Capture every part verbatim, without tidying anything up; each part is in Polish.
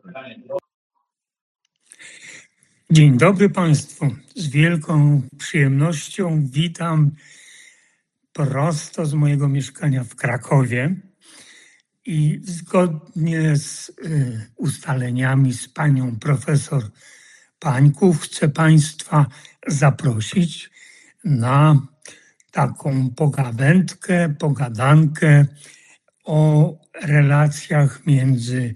Dzień dobry Państwu. Z wielką przyjemnością witam prosto z mojego mieszkania w Krakowie i zgodnie z y, ustaleniami z panią profesor Pańków chcę Państwa zaprosić na taką pogawędkę, pogadankę o relacjach między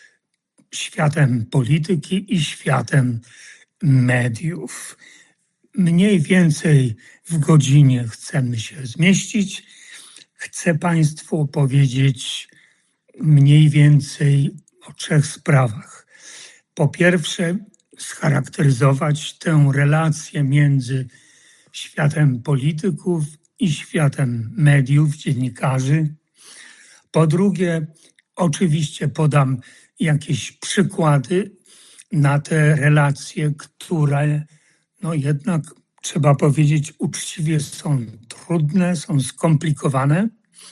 światem polityki i światem mediów. Mniej więcej w godzinie chcemy się zmieścić. Chcę Państwu opowiedzieć mniej więcej o trzech sprawach. Po pierwsze, scharakteryzować tę relację między światem polityków i światem mediów, dziennikarzy. Po drugie, oczywiście podam jakieś przykłady na te relacje, które no jednak trzeba powiedzieć uczciwie są trudne, są skomplikowane.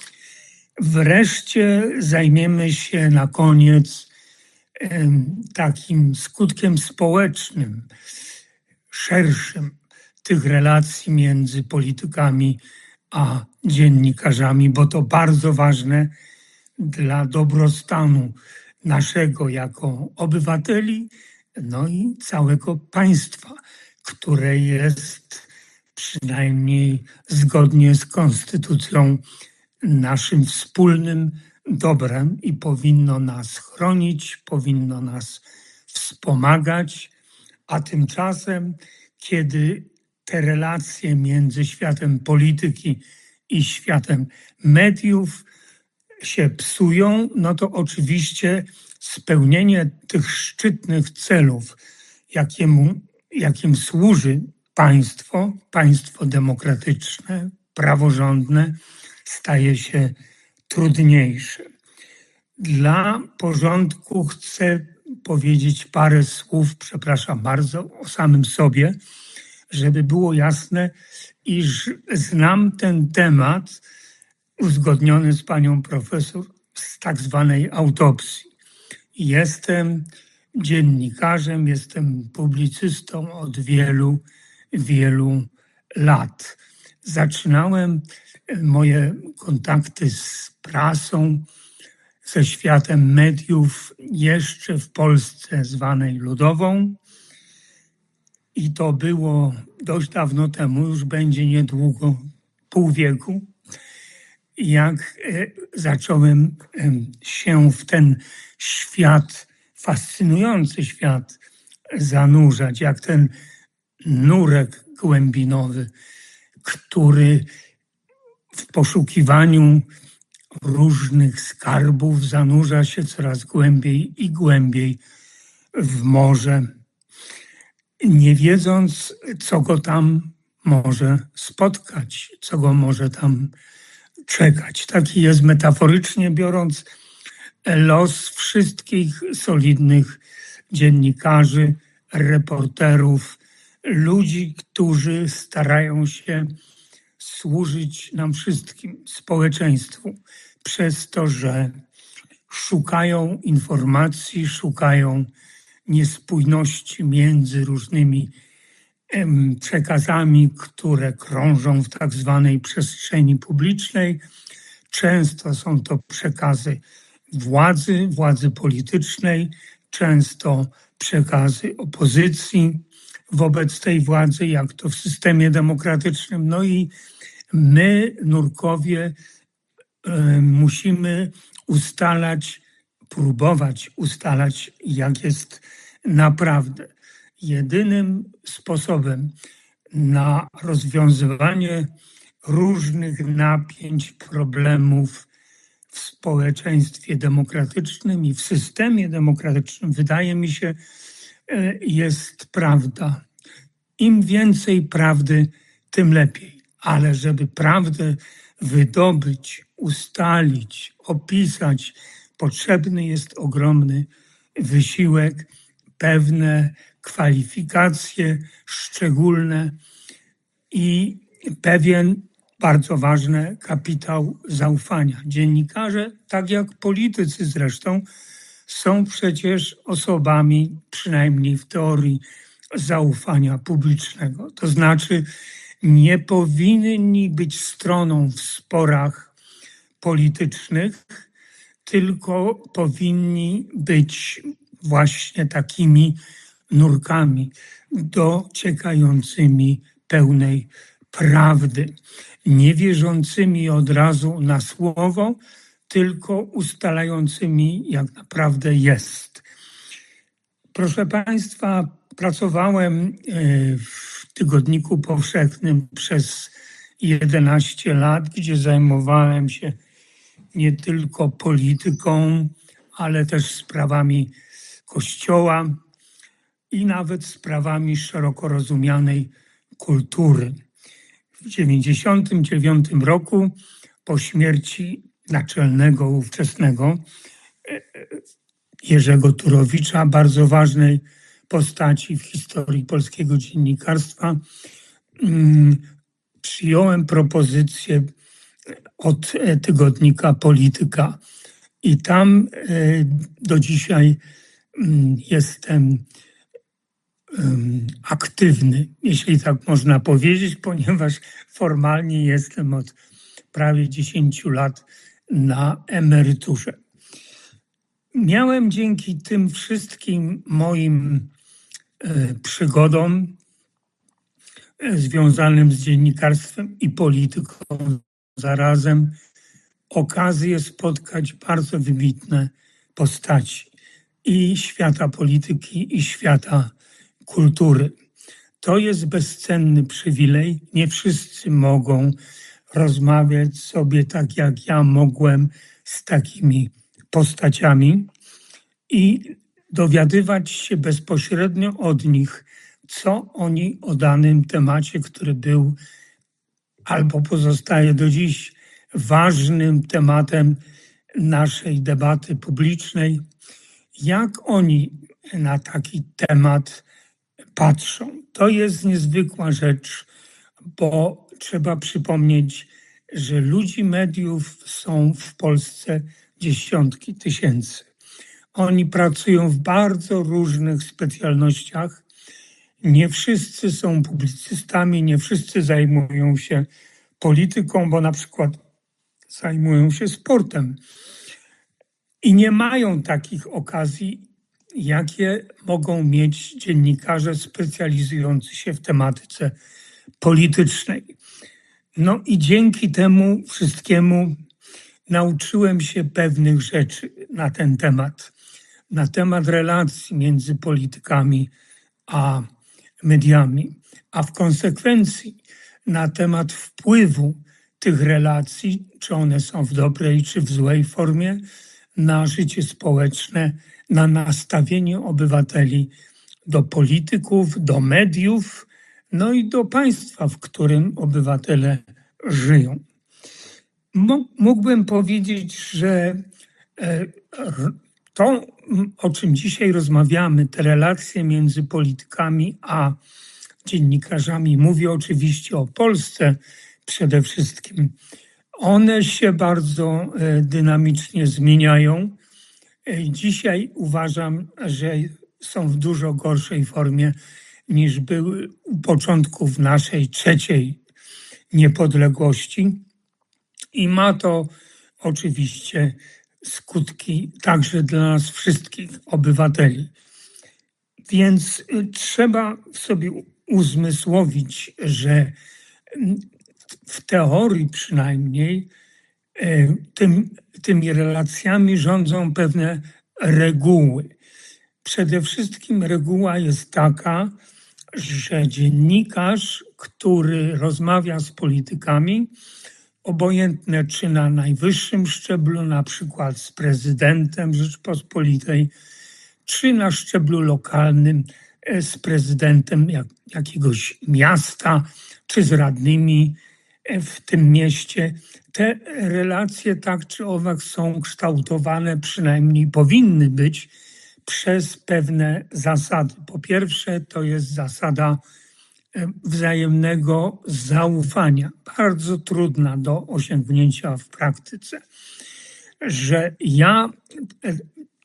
Wreszcie zajmiemy się na koniec em, takim skutkiem społecznym, szerszym tych relacji między politykami a dziennikarzami, bo to bardzo ważne dla dobrostanu naszego jako obywateli, no i całego państwa, które jest przynajmniej zgodnie z konstytucją naszym wspólnym dobrem i powinno nas chronić, powinno nas wspomagać, a tymczasem, kiedy te relacje między światem polityki i światem mediów się psują, no to oczywiście spełnienie tych szczytnych celów, jakiemu, jakim służy państwo, państwo demokratyczne, praworządne, staje się trudniejsze. Dla porządku chcę powiedzieć parę słów, przepraszam bardzo, o samym sobie, żeby było jasne, iż znam ten temat uzgodniony z panią profesor z tak zwanej autopsji. Jestem dziennikarzem, jestem publicystą od wielu, wielu lat. Zaczynałem moje kontakty z prasą, ze światem mediów jeszcze w Polsce zwanej ludową i to było dość dawno temu, już będzie niedługo, pół wieku, jak zacząłem się w ten świat, fascynujący świat zanurzać, jak ten nurek głębinowy, który w poszukiwaniu różnych skarbów zanurza się coraz głębiej i głębiej w morze, nie wiedząc, co go tam może spotkać, co go może tam czekać. Taki jest metaforycznie biorąc los wszystkich solidnych dziennikarzy, reporterów, ludzi, którzy starają się służyć nam wszystkim, społeczeństwu, przez to, że szukają informacji, szukają niespójności między różnymi przekazami, które krążą w tak zwanej przestrzeni publicznej. Często są to przekazy władzy, władzy politycznej, często przekazy opozycji wobec tej władzy, jak to w systemie demokratycznym. No i my, nurkowie, musimy ustalać, próbować ustalać, jak jest naprawdę. Jedynym sposobem na rozwiązywanie różnych napięć, problemów w społeczeństwie demokratycznym i w systemie demokratycznym, wydaje mi się, jest prawda. Im więcej prawdy, tym lepiej. Ale żeby prawdę wydobyć, ustalić, opisać, potrzebny jest ogromny wysiłek, pewne kwalifikacje szczególne i pewien bardzo ważny kapitał zaufania. Dziennikarze, tak jak politycy zresztą, są przecież osobami, przynajmniej w teorii, zaufania publicznego. To znaczy nie powinni być stroną w sporach politycznych, tylko powinni być właśnie takimi nurkami dociekającymi pełnej prawdy, nie wierzącymi od razu na słowo, tylko ustalającymi, jak naprawdę jest. Proszę Państwa, pracowałem w Tygodniku Powszechnym przez jedenaście lat, gdzie zajmowałem się nie tylko polityką, ale też sprawami Kościoła i nawet sprawami szeroko rozumianej kultury. W dziewięćdziesiątym dziewiątym roku, po śmierci naczelnego ówczesnego Jerzego Turowicza, bardzo ważnej postaci w historii polskiego dziennikarstwa, przyjąłem propozycję od tygodnika Polityka i tam do dzisiaj jestem aktywny, jeśli tak można powiedzieć, ponieważ formalnie jestem od prawie dziesięciu lat na emeryturze. Miałem dzięki tym wszystkim moim przygodom związanym z dziennikarstwem i polityką zarazem okazję spotkać bardzo wybitne postaci i świata polityki, i świata kultury. To jest bezcenny przywilej. Nie wszyscy mogą rozmawiać sobie tak, jak ja mogłem z takimi postaciami i dowiadywać się bezpośrednio od nich, co oni o danym temacie, który był albo pozostaje do dziś ważnym tematem naszej debaty publicznej, jak oni na taki temat patrzą. To jest niezwykła rzecz, bo trzeba przypomnieć, że ludzi mediów są w Polsce dziesiątki tysięcy. Oni pracują w bardzo różnych specjalnościach. Nie wszyscy są publicystami, nie wszyscy zajmują się polityką, bo na przykład zajmują się sportem. I nie mają takich okazji, jakie mogą mieć dziennikarze specjalizujący się w tematyce politycznej. No i dzięki temu wszystkiemu nauczyłem się pewnych rzeczy na ten temat, na temat relacji między politykami a mediami, a w konsekwencji na temat wpływu tych relacji, czy one są w dobrej, czy w złej formie, na życie społeczne, na nastawienie obywateli do polityków, do mediów, no i do państwa, w którym obywatele żyją. Mógłbym powiedzieć, że to, o czym dzisiaj rozmawiamy, te relacje między politykami a dziennikarzami, mówię oczywiście o Polsce przede wszystkim, one się bardzo dynamicznie zmieniają. Dzisiaj uważam, że są w dużo gorszej formie niż były u początków naszej trzeciej niepodległości i ma to oczywiście skutki także dla nas wszystkich obywateli. Więc trzeba sobie uzmysłowić, że w teorii przynajmniej tym, tymi relacjami rządzą pewne reguły. Przede wszystkim reguła jest taka, że dziennikarz, który rozmawia z politykami, obojętne czy na najwyższym szczeblu, na przykład z prezydentem Rzeczypospolitej, czy na szczeblu lokalnym z prezydentem jak, jakiegoś miasta, czy z radnymi w tym mieście. Te relacje tak czy owak są kształtowane, przynajmniej powinny być, przez pewne zasady. Po pierwsze, to jest zasada wzajemnego zaufania, bardzo trudna do osiągnięcia w praktyce, że ja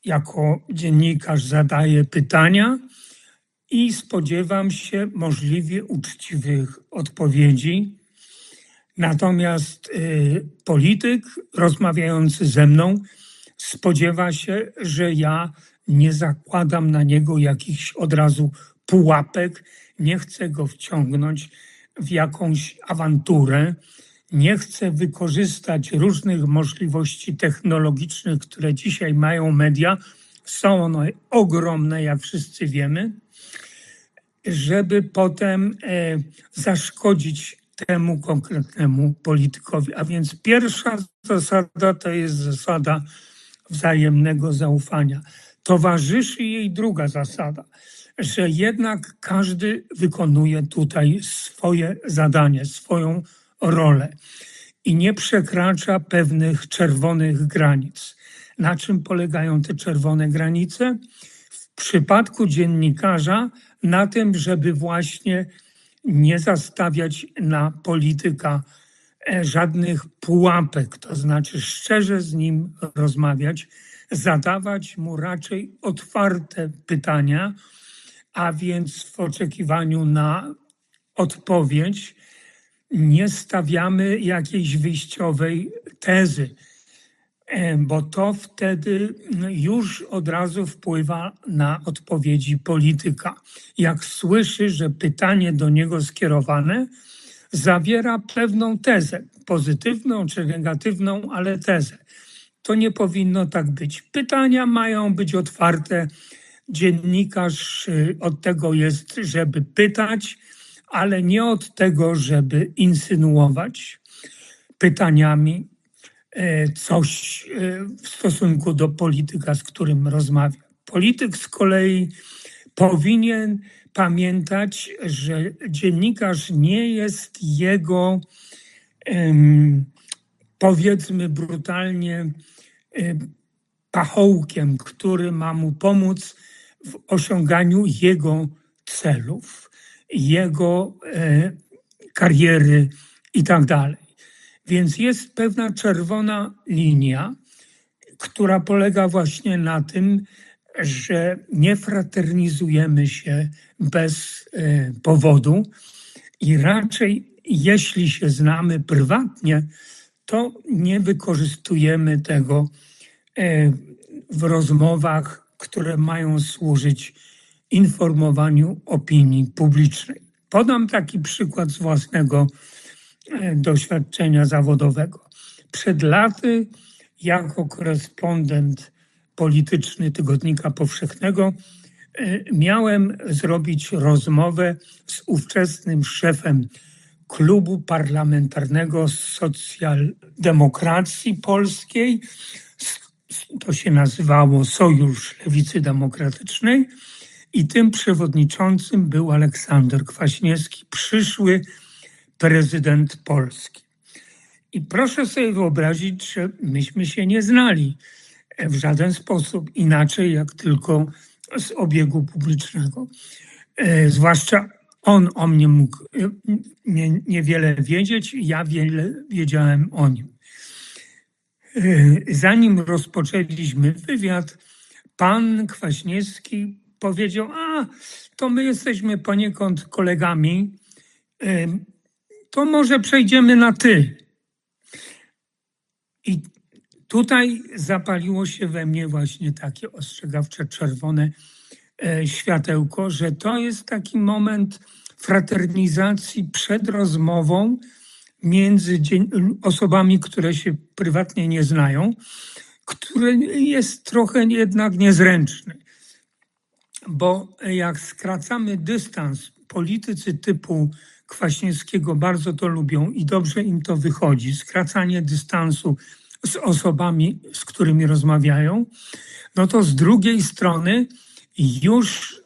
jako dziennikarz zadaję pytania i spodziewam się możliwie uczciwych odpowiedzi. Natomiast y, polityk rozmawiający ze mną spodziewa się, że ja nie zakładam na niego jakichś od razu pułapek, nie chcę go wciągnąć w jakąś awanturę, nie chcę wykorzystać różnych możliwości technologicznych, które dzisiaj mają media, są one ogromne, jak wszyscy wiemy, żeby potem e, zaszkodzić temu konkretnemu politykowi. A więc pierwsza zasada to jest zasada wzajemnego zaufania. Towarzyszy jej druga zasada, że jednak każdy wykonuje tutaj swoje zadanie, swoją rolę i nie przekracza pewnych czerwonych granic. Na czym polegają te czerwone granice? W przypadku dziennikarza na tym, żeby właśnie nie zastawiać na polityka żadnych pułapek, to znaczy szczerze z nim rozmawiać, zadawać mu raczej otwarte pytania, a więc w oczekiwaniu na odpowiedź nie stawiamy jakiejś wyjściowej tezy, bo to wtedy już od razu wpływa na odpowiedzi polityka. Jak słyszy, że pytanie do niego skierowane zawiera pewną tezę, pozytywną czy negatywną, ale tezę. To nie powinno tak być. Pytania mają być otwarte. Dziennikarz od tego jest, żeby pytać, ale nie od tego, żeby insynuować pytaniami coś w stosunku do polityka, z którym rozmawia. Polityk z kolei powinien pamiętać, że dziennikarz nie jest jego, powiedzmy brutalnie, pachołkiem, który ma mu pomóc w osiąganiu jego celów, jego kariery i tak dalej. Więc jest pewna czerwona linia, która polega właśnie na tym, że nie fraternizujemy się bez powodu i raczej jeśli się znamy prywatnie, to nie wykorzystujemy tego w rozmowach, które mają służyć informowaniu opinii publicznej. Podam taki przykład z własnego doświadczenia zawodowego. Przed laty jako korespondent polityczny Tygodnika Powszechnego miałem zrobić rozmowę z ówczesnym szefem Klubu Parlamentarnego Socjaldemokracji Polskiej. To się nazywało Sojusz Lewicy Demokratycznej i tym przewodniczącym był Aleksander Kwaśniewski, przyszły prezydent Polski. I proszę sobie wyobrazić, że myśmy się nie znali w żaden sposób inaczej, jak tylko z obiegu publicznego. E, zwłaszcza on o mnie mógł nie, niewiele wiedzieć, ja wiele wiedziałem o nim. E, zanim rozpoczęliśmy wywiad, pan Kwaśniewski powiedział, a to my jesteśmy poniekąd kolegami, e, to może przejdziemy na ty. I tutaj zapaliło się we mnie właśnie takie ostrzegawcze czerwone e, światełko, że to jest taki moment fraternizacji przed rozmową między dzien- osobami, które się prywatnie nie znają, który jest trochę jednak niezręczny. Bo jak skracamy dystans, politycy typu Kwaśniewskiego bardzo to lubią i dobrze im to wychodzi, skracanie dystansu z osobami, z którymi rozmawiają, no to z drugiej strony już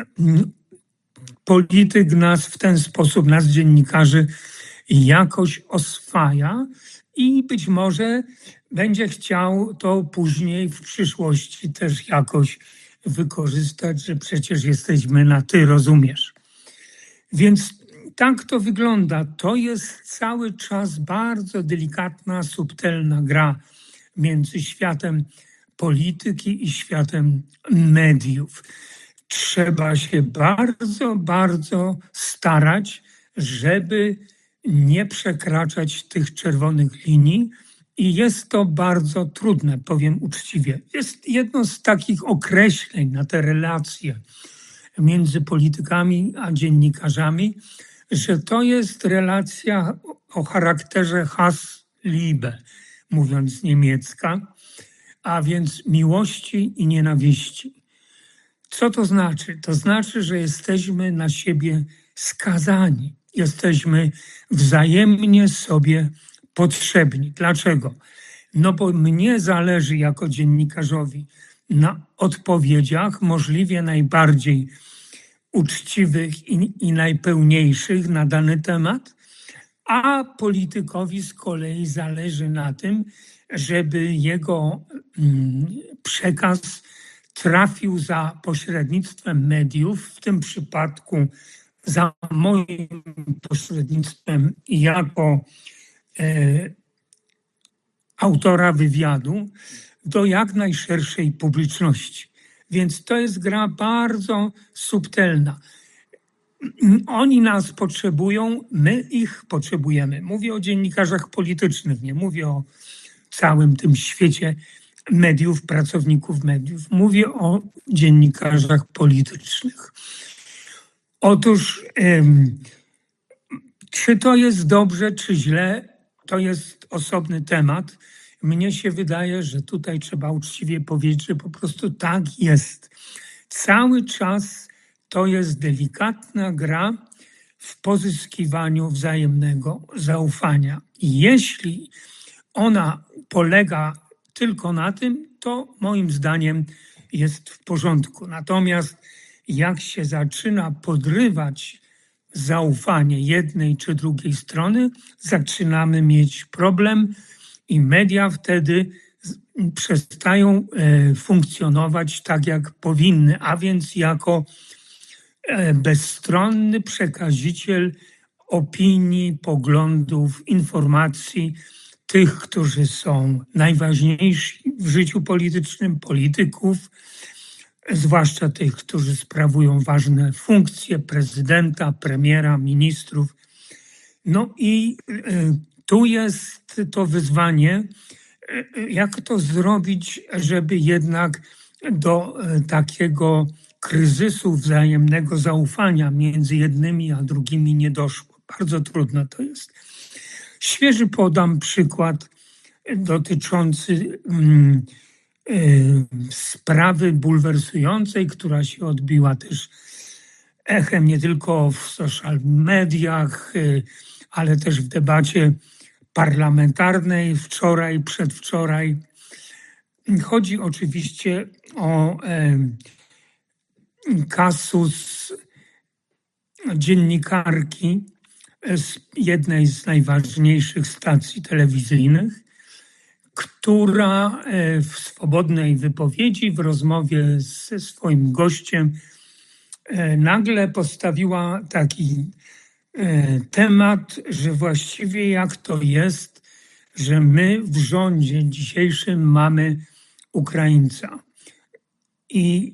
polityk nas w ten sposób, nas dziennikarzy jakoś oswaja i być może będzie chciał to później w przyszłości też jakoś wykorzystać, że przecież jesteśmy na ty, rozumiesz. Więc tak to wygląda. To jest cały czas bardzo delikatna, subtelna gra między światem polityki i światem mediów. Trzeba się bardzo, bardzo starać, żeby nie przekraczać tych czerwonych linii i jest to bardzo trudne, powiem uczciwie. Jest jedno z takich określeń na te relacje między politykami a dziennikarzami, że to jest relacja o charakterze Hass-Liebe, mówiąc z niemiecka, a więc miłości i nienawiści. Co to znaczy? To znaczy, że jesteśmy na siebie skazani. Jesteśmy wzajemnie sobie potrzebni. Dlaczego? No bo mnie zależy jako dziennikarzowi na odpowiedziach możliwie najbardziej uczciwych i, i najpełniejszych na dany temat, a politykowi z kolei zależy na tym, żeby jego mm, przekaz trafił za pośrednictwem mediów, w tym przypadku za moim pośrednictwem jako e, autora wywiadu, do jak najszerszej publiczności. Więc to jest gra bardzo subtelna. Oni nas potrzebują, my ich potrzebujemy. Mówię o dziennikarzach politycznych, nie mówię o całym tym świecie mediów, pracowników mediów. Mówię o dziennikarzach politycznych. Otóż, ym, czy to jest dobrze, czy źle, to jest osobny temat. Mnie się wydaje, że tutaj trzeba uczciwie powiedzieć, że po prostu tak jest. Cały czas to jest delikatna gra w pozyskiwaniu wzajemnego zaufania. I jeśli ona polega tylko na tym, to moim zdaniem jest w porządku. Natomiast jak się zaczyna podrywać zaufanie jednej czy drugiej strony, zaczynamy mieć problem i media wtedy przestają funkcjonować tak, jak powinny, a więc jako bezstronny przekaziciel opinii, poglądów, informacji tych, którzy są najważniejsi w życiu politycznym, polityków, zwłaszcza tych, którzy sprawują ważne funkcje prezydenta, premiera, ministrów. No i tu jest to wyzwanie, jak to zrobić, żeby jednak do takiego kryzysu wzajemnego zaufania między jednymi a drugimi nie doszło. Bardzo trudno to jest. Świeży podam przykład dotyczący um, y, sprawy bulwersującej, która się odbiła też echem nie tylko w social mediach, y, ale też w debacie parlamentarnej wczoraj, przedwczoraj. Chodzi oczywiście o y, kasus dziennikarki z jednej z najważniejszych stacji telewizyjnych, która w swobodnej wypowiedzi, w rozmowie ze swoim gościem nagle postawiła taki temat, że właściwie jak to jest, że my w rządzie dzisiejszym mamy Ukraińca. I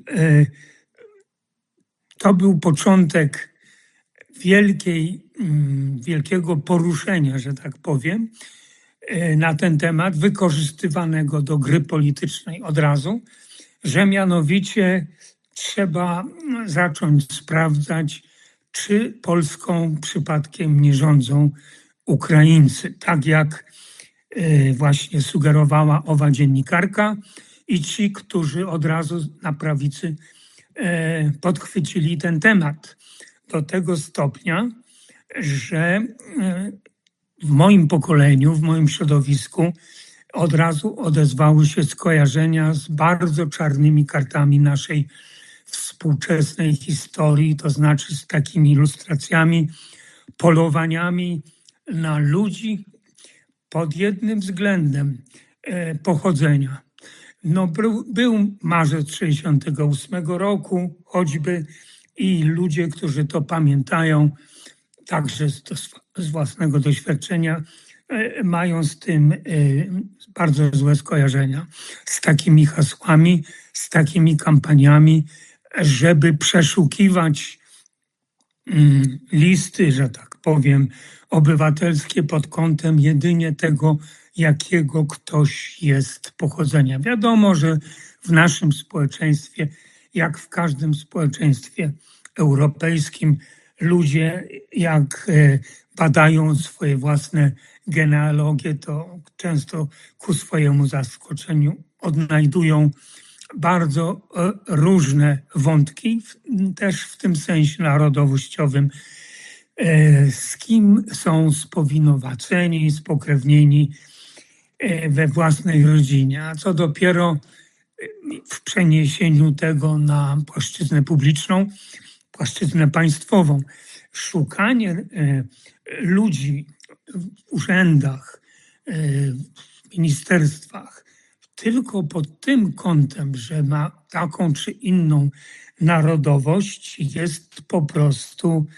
to był początek wielkiej, wielkiego poruszenia, że tak powiem, na ten temat, wykorzystywanego do gry politycznej od razu, że mianowicie trzeba zacząć sprawdzać, czy Polską przypadkiem nie rządzą Ukraińcy, tak jak właśnie sugerowała owa dziennikarka i ci, którzy od razu na prawicy podchwycili ten temat do tego stopnia, że w moim pokoleniu, w moim środowisku od razu odezwały się skojarzenia z bardzo czarnymi kartami naszej współczesnej historii, to znaczy z takimi ilustracjami, polowaniami na ludzi pod jednym względem pochodzenia. No, był, był marzec sześćdziesiątego ósmego roku choćby i ludzie, którzy to pamiętają, także z, z własnego doświadczenia, mają z tym bardzo złe skojarzenia, z takimi hasłami, z takimi kampaniami, żeby przeszukiwać listy, że tak powiem, obywatelskie pod kątem jedynie tego, jakiego ktoś jest pochodzenia. Wiadomo, że w naszym społeczeństwie, jak w każdym społeczeństwie europejskim, ludzie jak badają swoje własne genealogie, to często ku swojemu zaskoczeniu odnajdują bardzo różne wątki, też w tym sensie narodowościowym, z kim są spowinowaceni, spokrewnieni we własnej rodzinie, a co dopiero w przeniesieniu tego na płaszczyznę publiczną, płaszczyznę państwową. Szukanie ludzi w urzędach, w ministerstwach tylko pod tym kątem, że ma taką czy inną narodowość, jest po prostu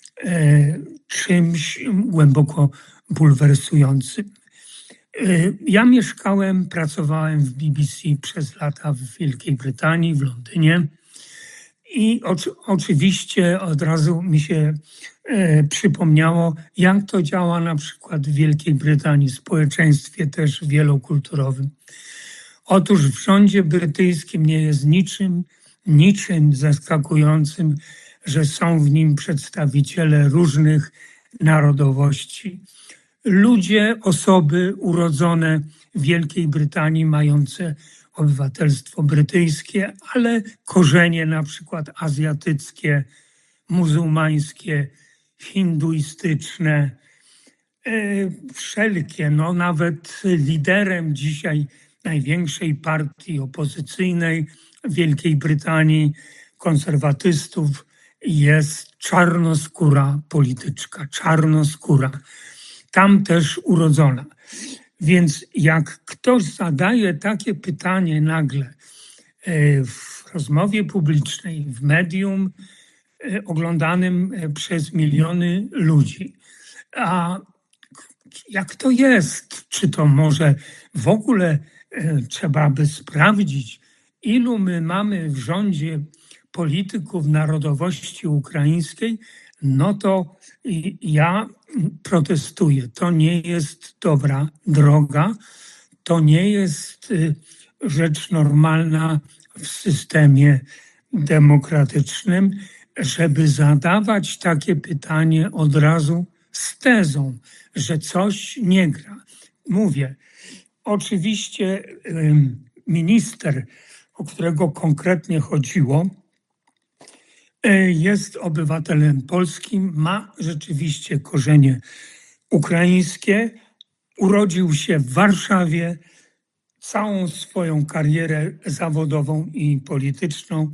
czymś głęboko bulwersującym. Ja mieszkałem, pracowałem w B B C przez lata w Wielkiej Brytanii, w Londynie i oczy, oczywiście od razu mi się e, przypomniało, jak to działa na przykład w Wielkiej Brytanii, w społeczeństwie też wielokulturowym. Otóż w rządzie brytyjskim nie jest niczym, niczym zaskakującym, że są w nim przedstawiciele różnych narodowości. Ludzie, osoby urodzone w Wielkiej Brytanii, mające obywatelstwo brytyjskie, ale korzenie na przykład azjatyckie, muzułmańskie, hinduistyczne, wszelkie, no nawet liderem dzisiaj największej partii opozycyjnej w Wielkiej Brytanii, konserwatystów, jest czarnoskóra polityczka, czarnoskóra. Tam też urodzona. Więc jak ktoś zadaje takie pytanie nagle w rozmowie publicznej, w medium oglądanym przez miliony ludzi, a jak to jest? Czy to może w ogóle trzeba by sprawdzić, ilu my mamy w rządzie polityków narodowości ukraińskiej? No to ja protestuję. To nie jest dobra droga. To nie jest rzecz normalna w systemie demokratycznym, żeby zadawać takie pytanie od razu z tezą, że coś nie gra. Mówię, oczywiście minister, o którego konkretnie chodziło, jest obywatelem polskim, ma rzeczywiście korzenie ukraińskie, urodził się w Warszawie, całą swoją karierę zawodową i polityczną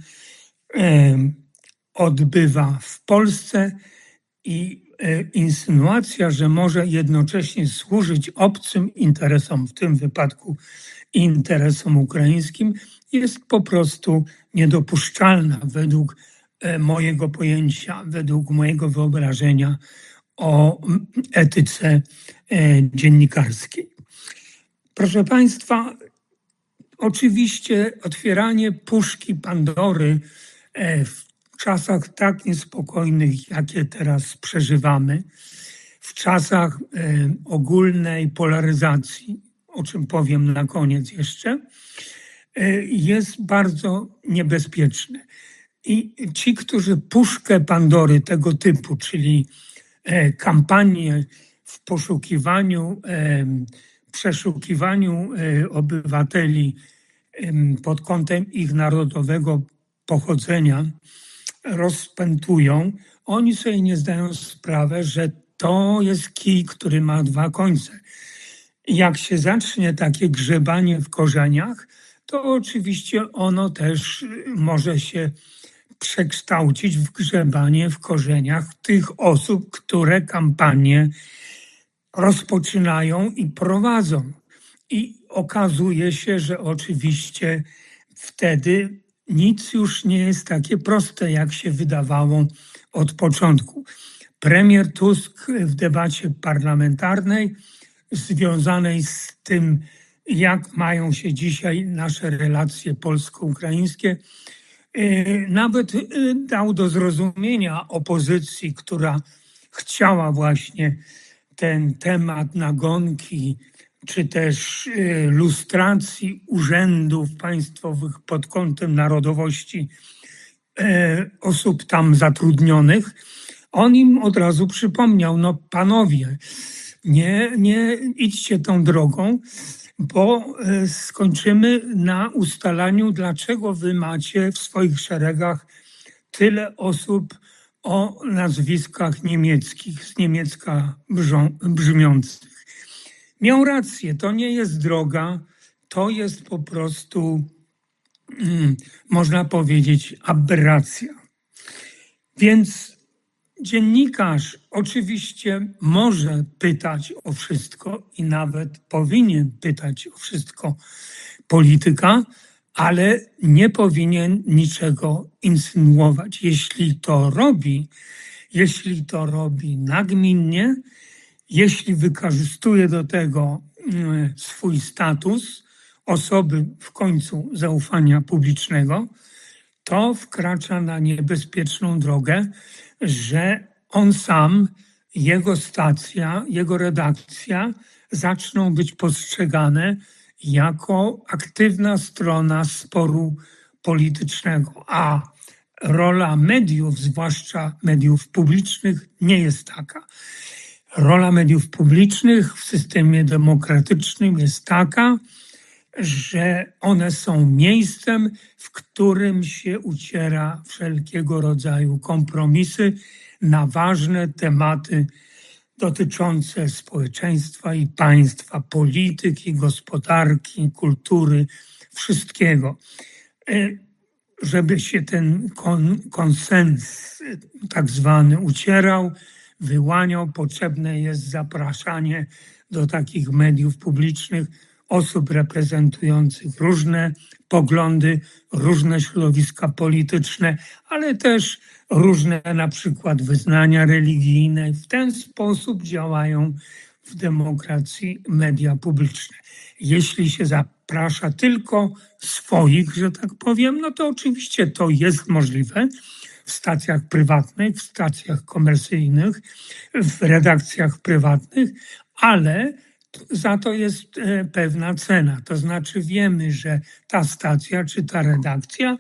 odbywa w Polsce i insynuacja, że może jednocześnie służyć obcym interesom, w tym wypadku interesom ukraińskim, jest po prostu niedopuszczalna według mojego pojęcia, według mojego wyobrażenia o etyce dziennikarskiej. Proszę Państwa, oczywiście otwieranie puszki Pandory w czasach tak niespokojnych, jakie teraz przeżywamy, w czasach ogólnej polaryzacji, o czym powiem na koniec jeszcze, jest bardzo niebezpieczne. I ci, którzy puszkę Pandory tego typu, czyli kampanię w poszukiwaniu, przeszukiwaniu obywateli pod kątem ich narodowego pochodzenia rozpętują, oni sobie nie zdają sprawy, że to jest kij, który ma dwa końce. Jak się zacznie takie grzebanie w korzeniach, to oczywiście ono też może się przekształcić w grzebanie w korzeniach tych osób, które kampanię rozpoczynają i prowadzą. I okazuje się, że oczywiście wtedy nic już nie jest takie proste, jak się wydawało od początku. Premier Tusk w debacie parlamentarnej związanej z tym, jak mają się dzisiaj nasze relacje polsko-ukraińskie. Nawet dał do zrozumienia opozycji, która chciała właśnie ten temat nagonki, czy też lustracji urzędów państwowych pod kątem narodowości osób tam zatrudnionych. On im od razu przypomniał, no panowie, nie, nie idźcie tą drogą, bo skończymy na ustalaniu, dlaczego wy macie w swoich szeregach tyle osób o nazwiskach niemieckich, z niemiecka brzmiących. Miał rację, to nie jest droga, to jest po prostu, hmm, można powiedzieć, aberracja. Więc dziennikarz oczywiście może pytać o wszystko i nawet powinien pytać o wszystko polityka, ale nie powinien niczego insynuować. Jeśli to robi, jeśli to robi nagminnie, jeśli wykorzystuje do tego swój status osoby w końcu zaufania publicznego, to wkracza na niebezpieczną drogę, że on sam, jego stacja, jego redakcja zaczną być postrzegane jako aktywna strona sporu politycznego, a rola mediów, zwłaszcza mediów publicznych, nie jest taka. Rola mediów publicznych w systemie demokratycznym jest taka, że one są miejscem, w którym się uciera wszelkiego rodzaju kompromisy na ważne tematy dotyczące społeczeństwa i państwa, polityki, gospodarki, kultury, wszystkiego. Żeby się ten kon, konsens tak zwany ucierał, wyłaniał, potrzebne jest zapraszanie do takich mediów publicznych osób reprezentujących różne poglądy, różne środowiska polityczne, ale też różne na przykład wyznania religijne. W ten sposób działają w demokracji media publiczne. Jeśli się zaprasza tylko swoich, że tak powiem, no to oczywiście to jest możliwe w stacjach prywatnych, w stacjach komercyjnych, w redakcjach prywatnych, ale za to jest pewna cena. To znaczy wiemy, że ta stacja czy ta redakcja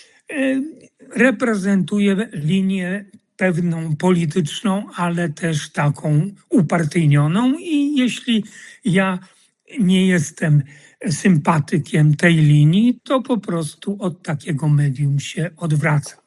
reprezentuje linię pewną polityczną, ale też taką upartyjnioną i jeśli ja nie jestem sympatykiem tej linii, to po prostu od takiego medium się odwracam.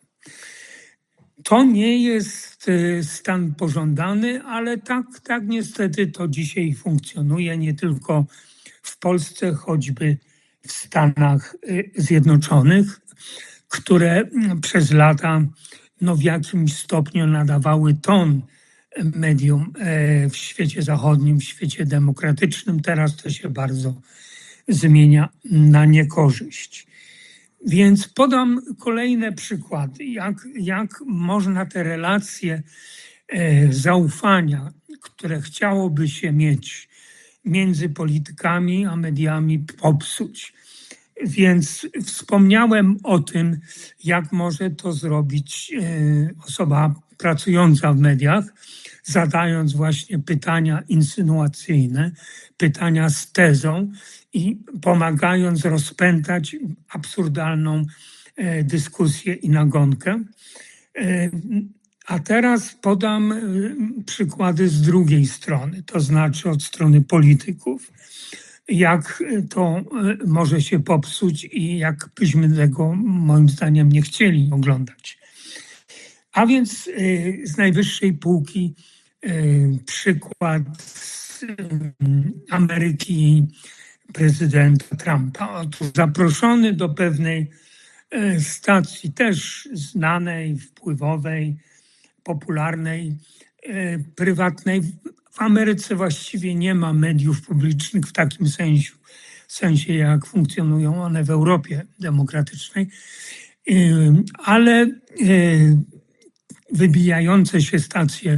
To nie jest stan pożądany, ale tak, tak niestety to dzisiaj funkcjonuje, nie tylko w Polsce, choćby w Stanach Zjednoczonych, które przez lata no, w jakimś stopniu nadawały ton medium w świecie zachodnim, w świecie demokratycznym. Teraz to się bardzo zmienia na niekorzyść. Więc podam kolejne przykłady, jak, jak można te relacje e, zaufania, które chciałoby się mieć między politykami a mediami, popsuć. Więc wspomniałem o tym, jak może to zrobić e, osoba pracująca w mediach, zadając właśnie pytania insynuacyjne, pytania z tezą i pomagając rozpętać absurdalną e, dyskusję i nagonkę. E, a teraz podam e, przykłady z drugiej strony, to znaczy od strony polityków, jak to e, może się popsuć i jak byśmy tego moim zdaniem nie chcieli oglądać. A więc e, z najwyższej półki e, przykład z e, Ameryki prezydenta Trumpa. Otóż zaproszony do pewnej stacji też znanej, wpływowej, popularnej, prywatnej. W Ameryce właściwie nie ma mediów publicznych w takim sensie, w sensie jak funkcjonują one w Europie demokratycznej, ale wybijające się stacje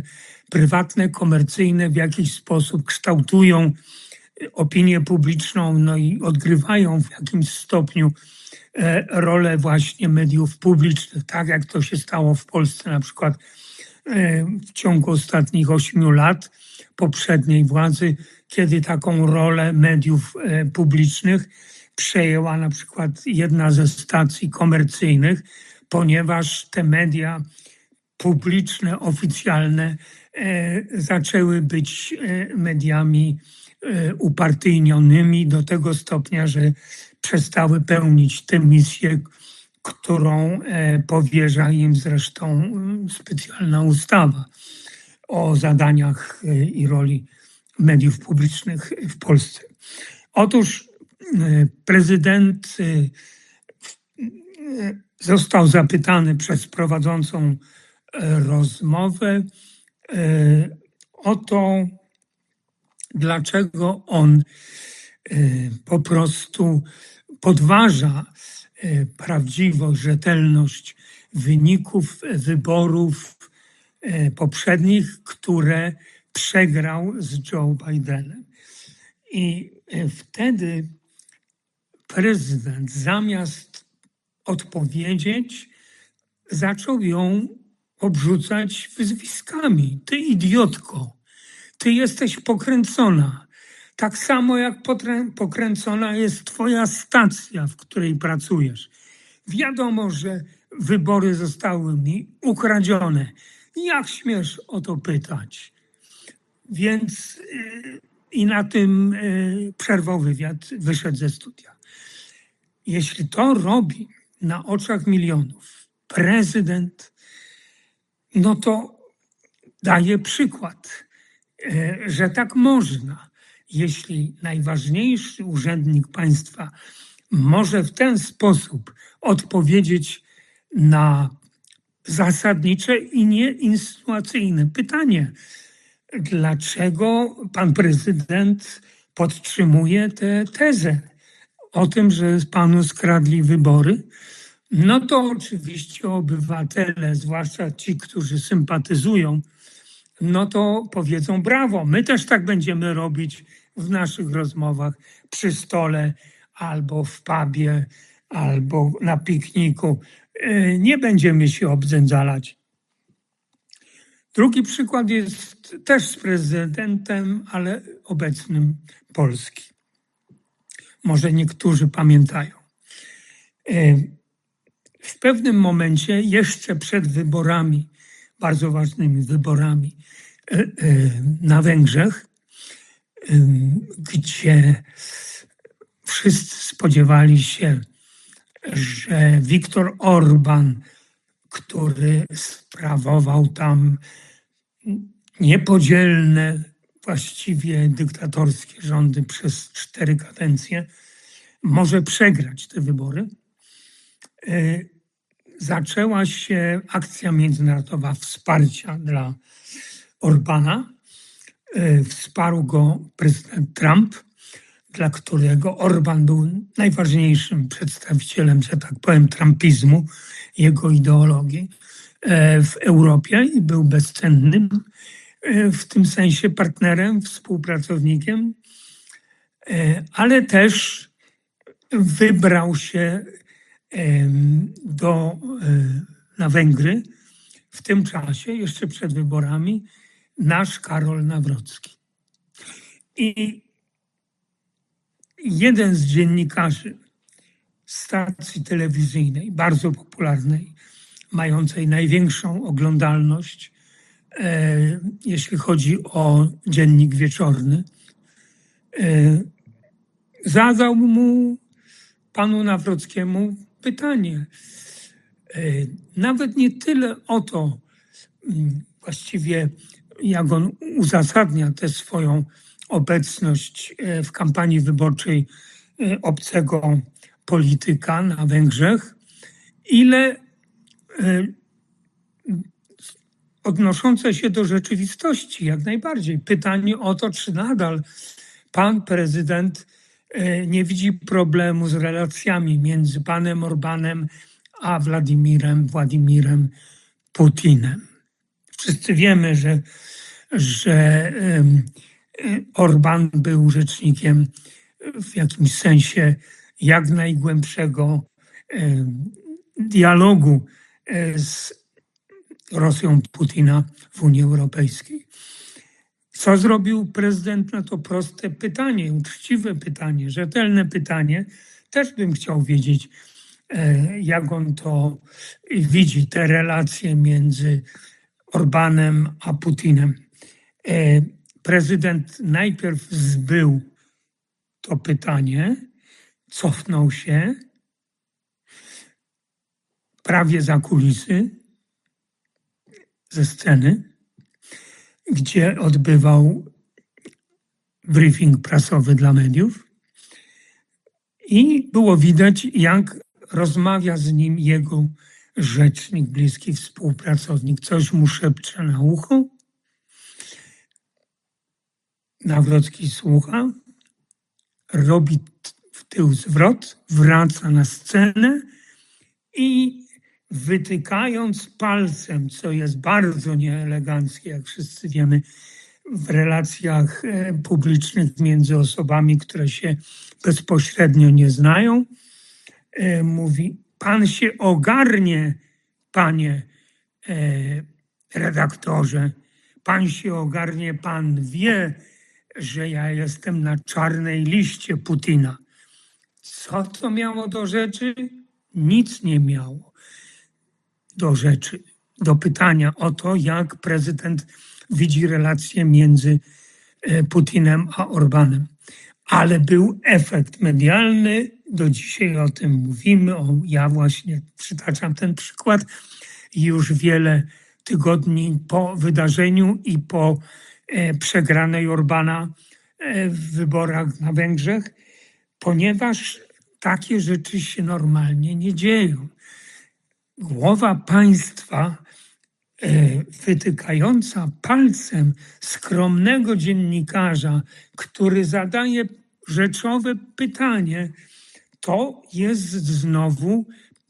prywatne, komercyjne w jakiś sposób kształtują opinię publiczną, no i odgrywają w jakimś stopniu rolę właśnie mediów publicznych, tak jak to się stało w Polsce na przykład w ciągu ostatnich ośmiu lat poprzedniej władzy, kiedy taką rolę mediów publicznych przejęła na przykład jedna ze stacji komercyjnych, ponieważ te media publiczne, oficjalne zaczęły być mediami upartyjnionymi do tego stopnia, że przestały pełnić tę misję, którą powierza im zresztą specjalna ustawa o zadaniach i roli mediów publicznych w Polsce. Otóż prezydent został zapytany przez prowadzącą rozmowę o to, dlaczego on po prostu podważa prawdziwość, rzetelność wyników wyborów poprzednich, które przegrał z Joe Bidenem. I wtedy prezydent zamiast odpowiedzieć, zaczął ją obrzucać wyzwiskami. Ty idiotko, ty jesteś pokręcona. Tak samo jak pokręcona jest twoja stacja, w której pracujesz. Wiadomo, że wybory zostały mi ukradzione. Jak śmiesz o to pytać? Więc yy, i na tym yy, przerwał wywiad, wyszedł ze studia. Jeśli to robi na oczach milionów prezydent, no to daje przykład, yy, że tak można. Jeśli najważniejszy urzędnik państwa może w ten sposób odpowiedzieć na zasadnicze i nieinsynuacyjne pytanie, dlaczego pan prezydent podtrzymuje tę tezę o tym, że panu skradli wybory, no to oczywiście obywatele, zwłaszcza ci, którzy sympatyzują, no to powiedzą brawo, my też tak będziemy robić w naszych rozmowach przy stole albo w pubie, albo na pikniku. Nie będziemy się obdzędzalać. Drugi przykład jest też z prezydentem, ale obecnym Polski. Może niektórzy pamiętają. W pewnym momencie, jeszcze przed wyborami, bardzo ważnymi wyborami na Węgrzech, gdzie wszyscy spodziewali się, że Viktor Orban, który sprawował tam niepodzielne, właściwie dyktatorskie rządy przez cztery kadencje, może przegrać te wybory. Zaczęła się akcja międzynarodowa wsparcia dla Orbana. Wsparł go prezydent Trump, dla którego Orban był najważniejszym przedstawicielem, że tak powiem, trumpizmu, jego ideologii w Europie i był bezcennym w tym sensie partnerem, współpracownikiem, ale też wybrał się do, na Węgry w tym czasie, jeszcze przed wyborami, nasz Karol Nawrocki. I jeden z dziennikarzy stacji telewizyjnej, bardzo popularnej, mającej największą oglądalność, e, jeśli chodzi o dziennik wieczorny, e, zadał mu, panu Nawrockiemu, pytanie. E, nawet nie tyle o to, właściwie jak on uzasadnia tę swoją obecność w kampanii wyborczej obcego polityka na Węgrzech, ile odnoszące się do rzeczywistości jak najbardziej. Pytanie o to, czy nadal pan prezydent nie widzi problemu z relacjami między panem Orbanem a Władimirem, Władimirem Putinem. Wszyscy wiemy, że że Orbán był rzecznikiem w jakimś sensie jak najgłębszego dialogu z Rosją Putina w Unii Europejskiej. Co zrobił prezydent? No to proste pytanie, uczciwe pytanie, rzetelne pytanie. Też bym chciał wiedzieć, jak on to widzi, te relacje między Orbánem a Putinem. Prezydent najpierw zbył to pytanie, cofnął się prawie za kulisy, ze sceny, gdzie odbywał briefing prasowy dla mediów i było widać, jak rozmawia z nim jego rzecznik, bliski współpracownik. Coś mu szepcze na ucho. Nawrocki słucha, robi w tył zwrot, wraca na scenę i wytykając palcem, co jest bardzo nieeleganckie, jak wszyscy wiemy, w relacjach publicznych między osobami, które się bezpośrednio nie znają, mówi: pan się ogarnie, panie redaktorze, pan się ogarnie, pan wie, że ja jestem na czarnej liście Putina. Co to miało do rzeczy? Nic nie miało do rzeczy, do pytania o to, jak prezydent widzi relacje między Putinem a Orbánem. Ale był efekt medialny, do dzisiaj o tym mówimy, o, ja właśnie przytaczam ten przykład już wiele tygodni po wydarzeniu i po e, przegranej Orbána e, w wyborach na Węgrzech, ponieważ takie rzeczy się normalnie nie dzieją. Głowa państwa e, wytykająca palcem skromnego dziennikarza, który zadaje rzeczowe pytanie, to jest znowu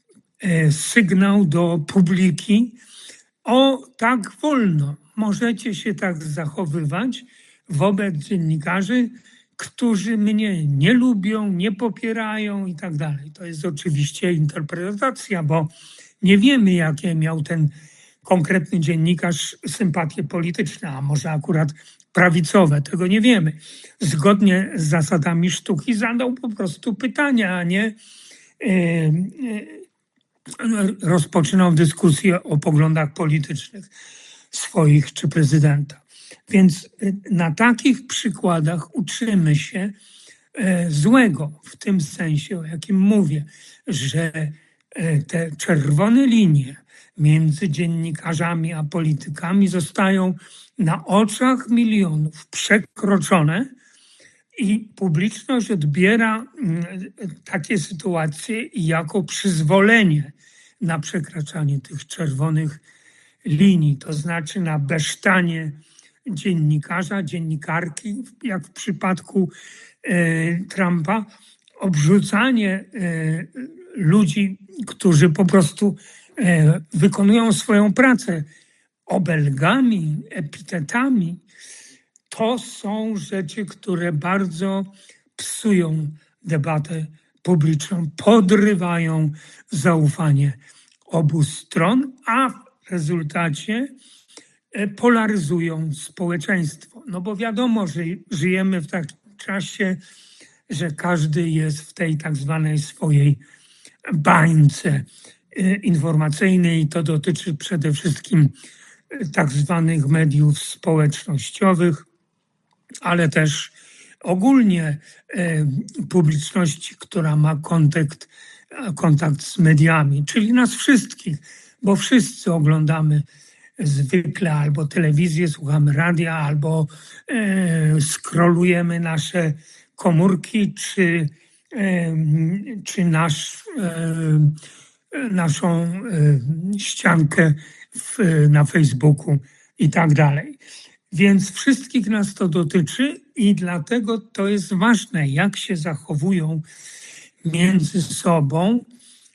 e, sygnał do publiki: o, tak wolno, możecie się tak zachowywać wobec dziennikarzy, którzy mnie nie lubią, nie popierają i tak dalej. To jest oczywiście interpretacja, bo nie wiemy, jakie miał ten konkretny dziennikarz sympatie polityczne, a może akurat prawicowe, tego nie wiemy. Zgodnie z zasadami sztuki zadał po prostu pytania, a nie yy, yy, rozpoczynał dyskusję o poglądach politycznych swoich czy prezydenta. Więc na takich przykładach uczymy się złego, w tym sensie, o jakim mówię, że te czerwone linie między dziennikarzami a politykami zostają na oczach milionów przekroczone i publiczność odbiera takie sytuacje jako przyzwolenie na przekraczanie tych czerwonych linii, to znaczy na besztanie dziennikarza, dziennikarki, jak w przypadku e, Trumpa, obrzucanie e, ludzi, którzy po prostu e, wykonują swoją pracę obelgami, epitetami. To są rzeczy, które bardzo psują debatę publiczną, podrywają zaufanie obu stron, a w rezultacie polaryzują społeczeństwo. No bo wiadomo, że żyjemy w takim czasie, że każdy jest w tej tak zwanej swojej bańce informacyjnej. To dotyczy przede wszystkim tak zwanych mediów społecznościowych, ale też ogólnie publiczności, która ma kontakt, kontakt z mediami, czyli nas wszystkich, bo wszyscy oglądamy zwykle albo telewizję, słuchamy radia, albo e, scrollujemy nasze komórki, czy, e, czy nasz, e, naszą e, ściankę w, na Facebooku i tak dalej. Więc wszystkich nas to dotyczy i dlatego to jest ważne, jak się zachowują między sobą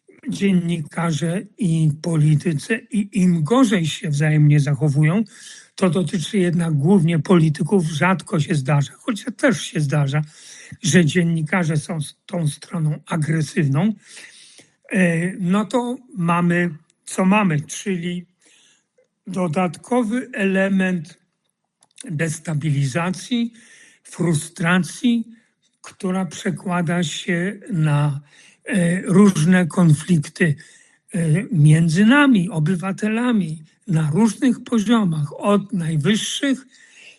dziennikarze i politycy, i im gorzej się wzajemnie zachowują, To dotyczy jednak głównie polityków, rzadko się zdarza, chociaż też się zdarza, że dziennikarze są tą stroną agresywną. No to mamy, co mamy, czyli dodatkowy element destabilizacji, frustracji, która przekłada się na różne konflikty między nami, obywatelami, na różnych poziomach, od najwyższych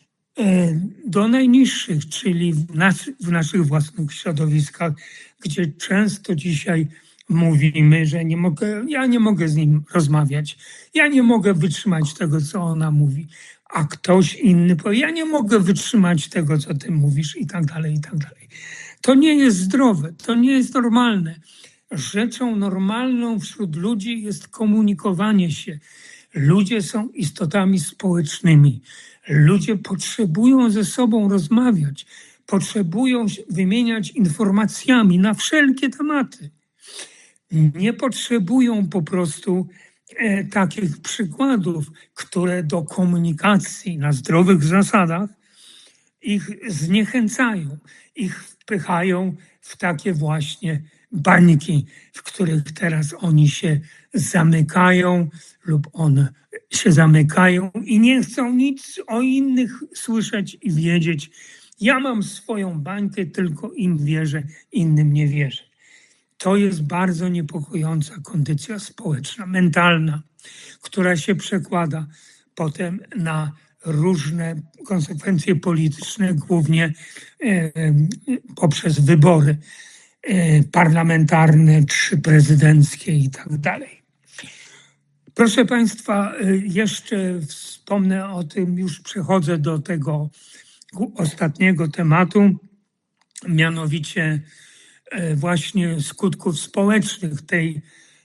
do najniższych, czyli w, nas, w naszych własnych środowiskach, gdzie często dzisiaj mówimy, że nie mogę, ja nie mogę z nim rozmawiać, ja nie mogę wytrzymać tego, co ona mówi, a ktoś inny powie, ja nie mogę wytrzymać tego, co ty mówisz i tak dalej, i tak dalej. To nie jest zdrowe, to nie jest normalne. Rzeczą normalną wśród ludzi jest komunikowanie się. Ludzie są istotami społecznymi. Ludzie potrzebują ze sobą rozmawiać, potrzebują wymieniać informacjami na wszelkie tematy. Nie potrzebują po prostu e, takich przykładów, które do komunikacji na zdrowych zasadach ich zniechęcają, ich wpychają w takie właśnie bańki, w których teraz oni się zamykają lub one się zamykają i nie chcą nic o innych słyszeć i wiedzieć. Ja mam swoją bańkę, tylko im wierzę, innym nie wierzę. To jest bardzo niepokojąca kondycja społeczna, mentalna, która się przekłada potem na różne konsekwencje polityczne, głównie e, poprzez wybory e, parlamentarne czy prezydenckie i tak dalej. Proszę Państwa, jeszcze wspomnę o tym, już przechodzę do tego ostatniego tematu, mianowicie właśnie skutków społecznych tej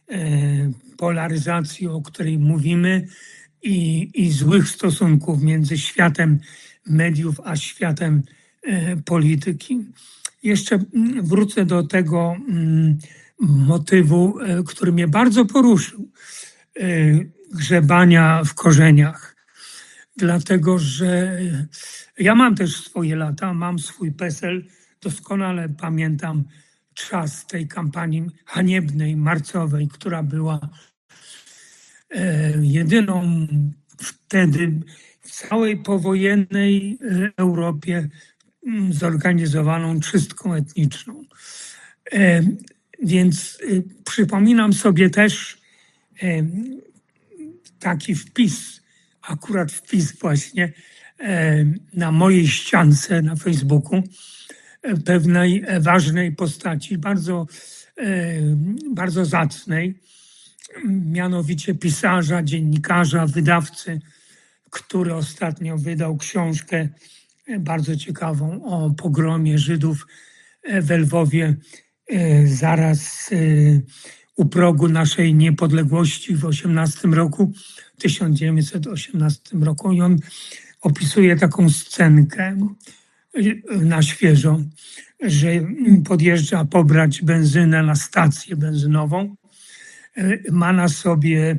polaryzacji, o której mówimy, i, i złych stosunków między światem mediów a światem polityki. Jeszcze wrócę do tego motywu, który mnie bardzo poruszył, grzebania w korzeniach. Dlatego, że ja mam też swoje lata, mam swój PESEL, doskonale pamiętam czas tej kampanii haniebnej, marcowej, która była jedyną wtedy w całej powojennej Europie zorganizowaną czystką etniczną. Więc przypominam sobie też taki wpis, akurat wpis właśnie na mojej ściance na Facebooku pewnej ważnej postaci, bardzo, bardzo zacnej, mianowicie pisarza, dziennikarza, wydawcy, który ostatnio wydał książkę bardzo ciekawą o pogromie Żydów w Lwowie zaraz u progu naszej niepodległości w osiemnastym roku, tysiąc dziewięćset osiemnastym roku. I on opisuje taką scenkę na świeżo, że podjeżdża pobrać benzynę na stację benzynową, ma na sobie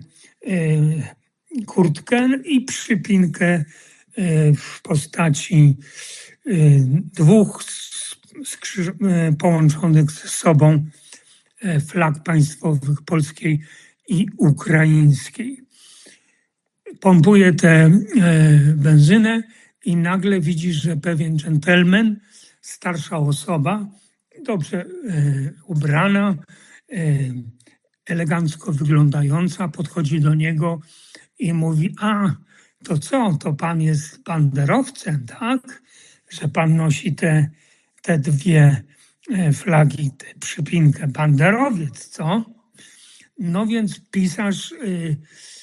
kurtkę i przypinkę w postaci dwóch połączonych ze sobą flag państwowych polskiej i ukraińskiej. Pompuje tę benzynę i nagle widzisz, że pewien dżentelmen, starsza osoba, dobrze ubrana, elegancko wyglądająca, podchodzi do niego i mówi: a, to co, to pan jest banderowcem, tak? Że pan nosi te, te dwie flagi, tę przypinkę, banderowiec, co? No więc pisarz, y, y,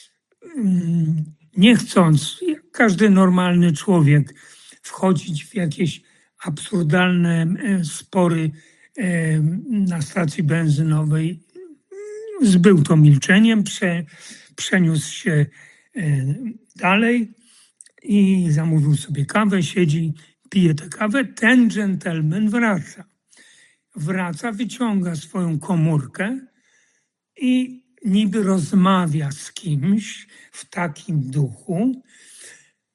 nie chcąc, jak każdy normalny człowiek, wchodzić w jakieś absurdalne spory na stacji benzynowej, zbył to milczeniem, prze, przeniósł się dalej i zamówił sobie kawę, siedzi, pije tę kawę. Ten dżentelmen wraca. Wraca, wyciąga swoją komórkę i niby rozmawia z kimś w takim duchu.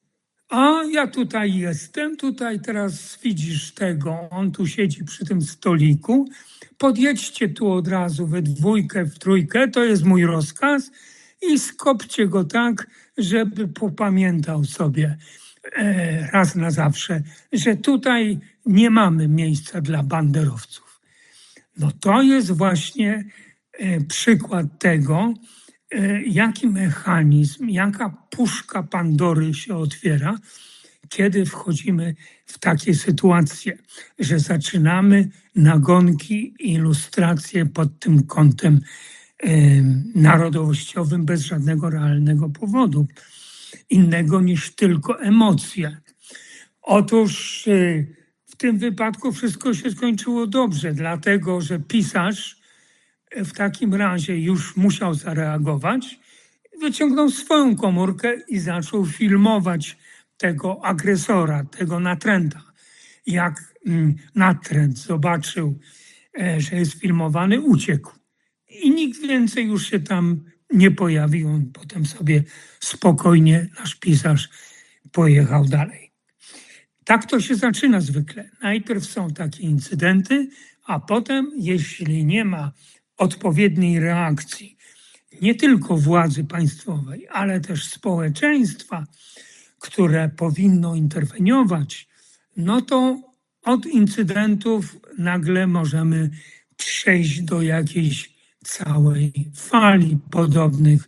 A ja tutaj jestem, tutaj teraz widzisz tego, on tu siedzi przy tym stoliku, podjedźcie tu od razu we dwójkę, w trójkę, to jest mój rozkaz i skopcie go tak, żeby popamiętał sobie e, raz na zawsze, że tutaj nie mamy miejsca dla banderowców. No to jest właśnie e, przykład tego, e, jaki mechanizm, jaka puszka Pandory się otwiera, kiedy wchodzimy w takie sytuacje, że zaczynamy nagonki i ilustracje pod tym kątem e, narodowościowym bez żadnego realnego powodu, innego niż tylko emocje. Otóż e, w tym wypadku wszystko się skończyło dobrze, dlatego że pisarz w takim razie już musiał zareagować, wyciągnął swoją komórkę i zaczął filmować tego agresora, tego natręta. Jak natręt zobaczył, że jest filmowany, uciekł. I nikt więcej już się tam nie pojawił. On potem sobie spokojnie, nasz pisarz, pojechał dalej. Tak to się zaczyna zwykle. Najpierw są takie incydenty, a potem, jeśli nie ma odpowiedniej reakcji, nie tylko władzy państwowej, ale też społeczeństwa, które powinno interweniować, no to od incydentów nagle możemy przejść do jakiejś całej fali podobnych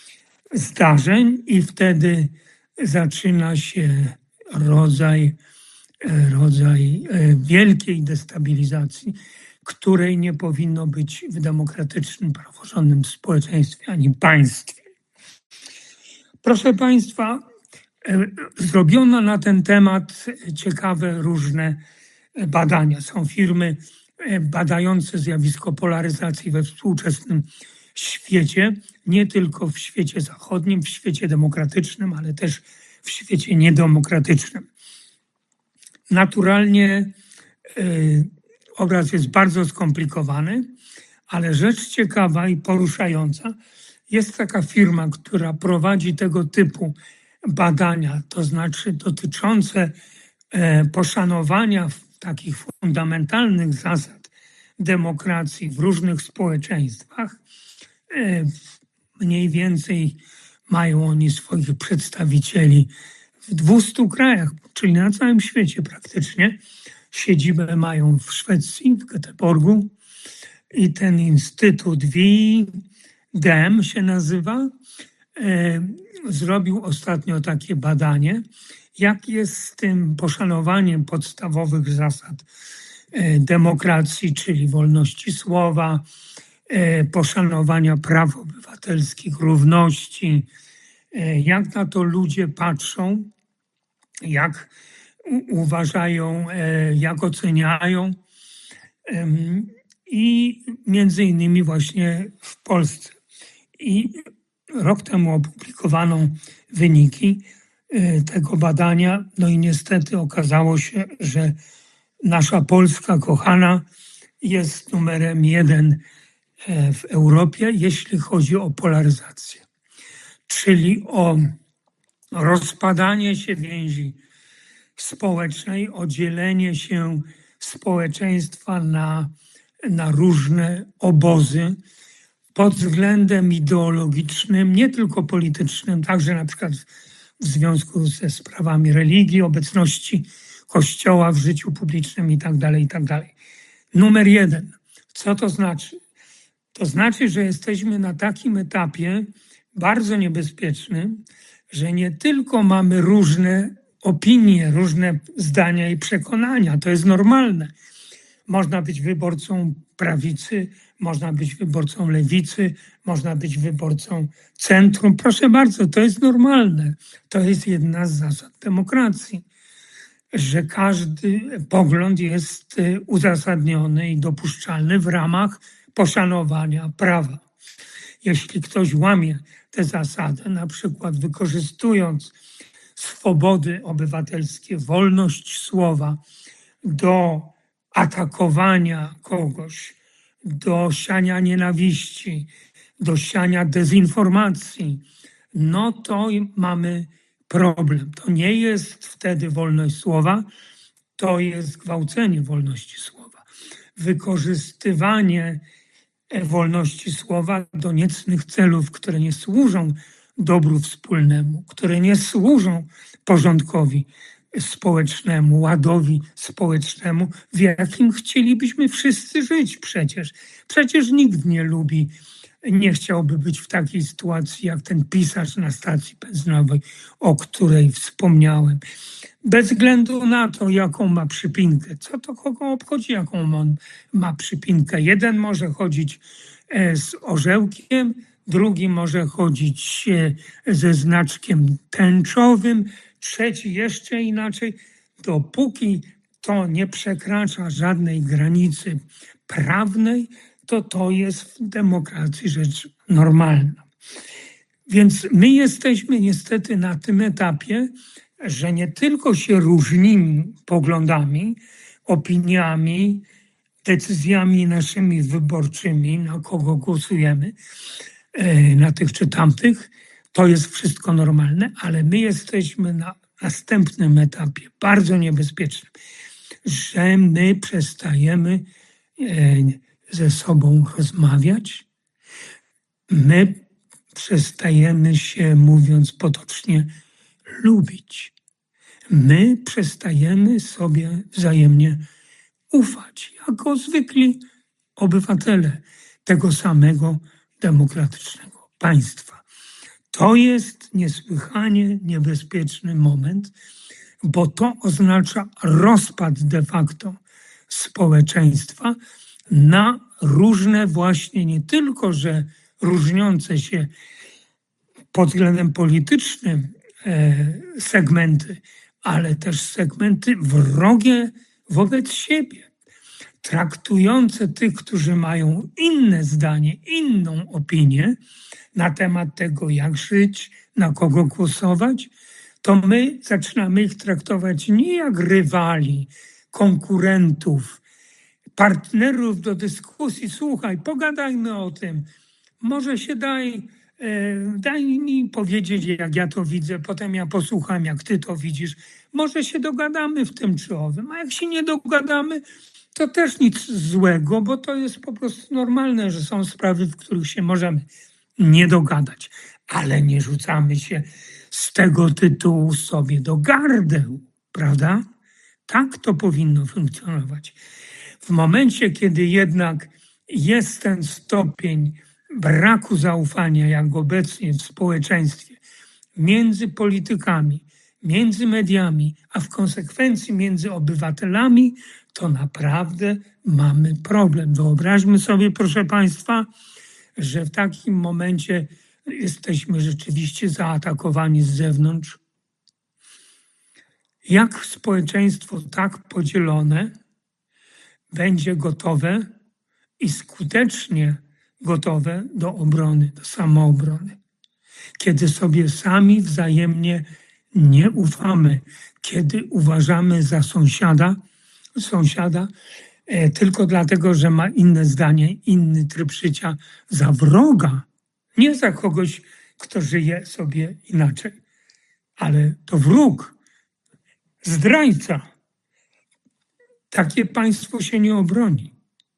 zdarzeń i wtedy zaczyna się rodzaj, rodzaj wielkiej destabilizacji, której nie powinno być w demokratycznym, praworządnym społeczeństwie ani państwie. Proszę Państwa, zrobiono na ten temat ciekawe różne badania. Są firmy badające zjawisko polaryzacji we współczesnym świecie, nie tylko w świecie zachodnim, w świecie demokratycznym, ale też w świecie niedemokratycznym. Naturalnie y, obraz jest bardzo skomplikowany, ale rzecz ciekawa i poruszająca, jest taka firma, która prowadzi tego typu badania, to znaczy dotyczące e, poszanowania takich fundamentalnych zasad demokracji w różnych społeczeństwach. E, mniej więcej mają oni swoich przedstawicieli w dwustu krajach, czyli na całym świecie praktycznie. Siedzibę mają w Szwecji, w Göteborgu i ten instytut W I D E M się nazywa. E, zrobił ostatnio takie badanie, jak jest z tym poszanowaniem podstawowych zasad e, demokracji, czyli wolności słowa, e, poszanowania praw obywatelskich, równości, e, jak na to ludzie patrzą, jak u- uważają, e, jak oceniają. E, I między innymi właśnie w Polsce. I rok temu opublikowano wyniki tego badania, no i niestety okazało się, że nasza Polska kochana jest numerem jeden w Europie, jeśli chodzi o polaryzację, czyli o rozpadanie się więzi społecznej, o dzielenie się społeczeństwa na, na różne obozy, pod względem ideologicznym, nie tylko politycznym, także na przykład w związku ze sprawami religii, obecności Kościoła w życiu publicznym i tak dalej, i tak dalej. Numer jeden. Co to znaczy? To znaczy, że jesteśmy na takim etapie bardzo niebezpiecznym, że nie tylko mamy różne opinie, różne zdania i przekonania. To jest normalne. Można być wyborcą prawicy, można być wyborcą lewicy, można być wyborcą centrum. Proszę bardzo, to jest normalne. To jest jedna z zasad demokracji, że każdy pogląd jest uzasadniony i dopuszczalny w ramach poszanowania prawa. Jeśli ktoś łamie tę zasadę, na przykład wykorzystując swobody obywatelskie, wolność słowa do atakowania kogoś, do siania nienawiści, do siania dezinformacji, no to mamy problem. To nie jest wtedy wolność słowa, to jest gwałcenie wolności słowa. Wykorzystywanie wolności słowa do niecnych celów, które nie służą dobru wspólnemu, które nie służą porządkowi społecznemu, ładowi społecznemu, w jakim chcielibyśmy wszyscy żyć przecież. Przecież nikt nie lubi, nie chciałby być w takiej sytuacji jak ten pisarz na stacji benzynowej, o której wspomniałem. Bez względu na to, jaką ma przypinkę. Co to kogo obchodzi, jaką on ma przypinkę? Jeden może chodzić z orzełkiem, drugi może chodzić ze znaczkiem tęczowym, trzeci jeszcze inaczej. Dopóki to nie przekracza żadnej granicy prawnej, to to jest w demokracji rzecz normalna. Więc my jesteśmy niestety na tym etapie, że nie tylko się różnimy poglądami, opiniami, decyzjami naszymi wyborczymi, na kogo głosujemy, na tych czy tamtych, to jest wszystko normalne, ale my jesteśmy na następnym etapie, bardzo niebezpiecznym, że my przestajemy ze sobą rozmawiać, my przestajemy się, mówiąc potocznie, lubić. My przestajemy sobie wzajemnie ufać, jako zwykli obywatele tego samego demokratycznego państwa. To jest niesłychanie niebezpieczny moment, bo to oznacza rozpad de facto społeczeństwa na różne właśnie, nie tylko, że różniące się pod względem politycznym segmenty, ale też segmenty wrogie wobec siebie, traktujące tych, którzy mają inne zdanie, inną opinię na temat tego, jak żyć, na kogo głosować, to my zaczynamy ich traktować nie jak rywali, konkurentów, partnerów do dyskusji. Słuchaj, pogadajmy o tym, może się daj, daj mi powiedzieć, jak ja to widzę, potem ja posłucham, jak ty to widzisz. Może się dogadamy w tym czy owym, a jak się nie dogadamy, to też nic złego, bo to jest po prostu normalne, że są sprawy, w których się możemy nie dogadać, ale nie rzucamy się z tego tytułu sobie do gardeł, prawda? Tak to powinno funkcjonować. W momencie, kiedy jednak jest ten stopień braku zaufania, jak obecnie w społeczeństwie, między politykami, między mediami, a w konsekwencji między obywatelami, to naprawdę mamy problem. Wyobraźmy sobie, proszę Państwa, że w takim momencie jesteśmy rzeczywiście zaatakowani z zewnątrz. Jak społeczeństwo tak podzielone będzie gotowe i skutecznie gotowe do obrony, do samoobrony, kiedy sobie sami wzajemnie nie ufamy, kiedy uważamy za sąsiada, sąsiada e, tylko dlatego, że ma inne zdanie, inny tryb życia, za wroga, nie za kogoś, kto żyje sobie inaczej, ale to wróg, zdrajca. Takie państwo się nie obroni.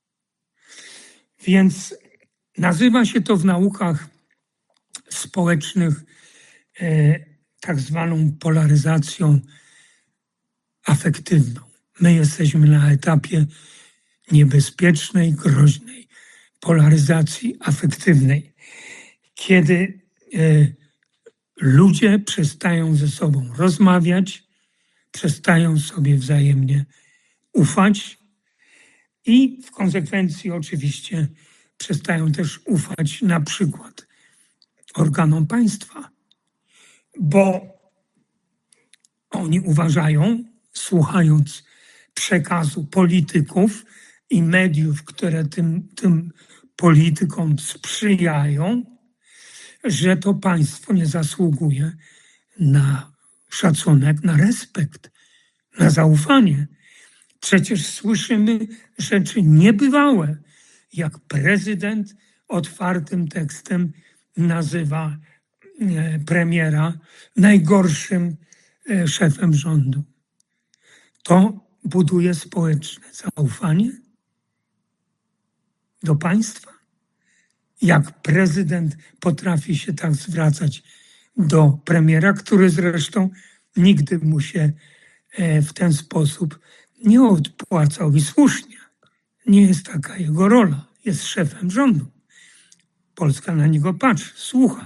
Więc nazywa się to w naukach społecznych e, tak zwaną polaryzacją afektywną. My jesteśmy na etapie niebezpiecznej, groźnej polaryzacji afektywnej, kiedy e, ludzie przestają ze sobą rozmawiać, przestają sobie wzajemnie ufać i w konsekwencji oczywiście przestają też ufać na przykład organom państwa, bo oni uważają, słuchając przekazu polityków i mediów, które tym, tym politykom sprzyjają, że to państwo nie zasługuje na szacunek, na respekt, na zaufanie. Przecież słyszymy rzeczy niebywałe, jak prezydent otwartym tekstem nazywa premiera najgorszym szefem rządu. To buduje społeczne zaufanie do państwa. Jak prezydent potrafi się tak zwracać do premiera, który zresztą nigdy mu się w ten sposób nie odpłacał i słusznie. Nie jest taka jego rola. Jest szefem rządu. Polska na niego patrzy, słucha.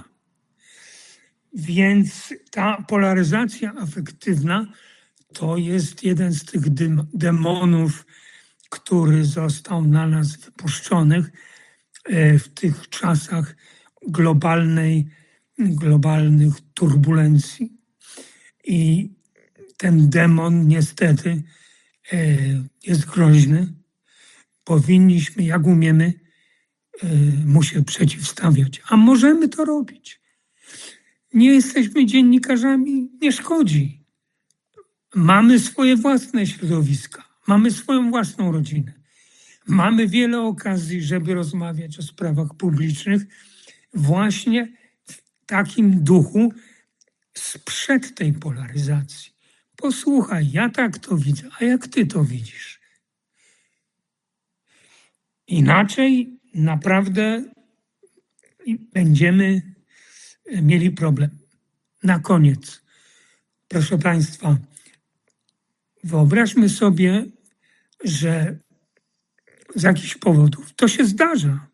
Więc ta polaryzacja afektywna to jest jeden z tych demonów, który został na nas wypuszczony w tych czasach globalnej, globalnych turbulencji. I ten demon niestety jest groźny. Powinniśmy, jak umiemy, mu się przeciwstawiać. A możemy to robić. Nie jesteśmy dziennikarzami, nie szkodzi. Mamy swoje własne środowiska, mamy swoją własną rodzinę. Mamy wiele okazji, żeby rozmawiać o sprawach publicznych właśnie w takim duchu sprzed tej polaryzacji. Posłuchaj, ja tak to widzę, a jak ty to widzisz? Inaczej naprawdę będziemy mieli problem. Na koniec, proszę Państwa, wyobraźmy sobie, że z jakichś powodów to się zdarza.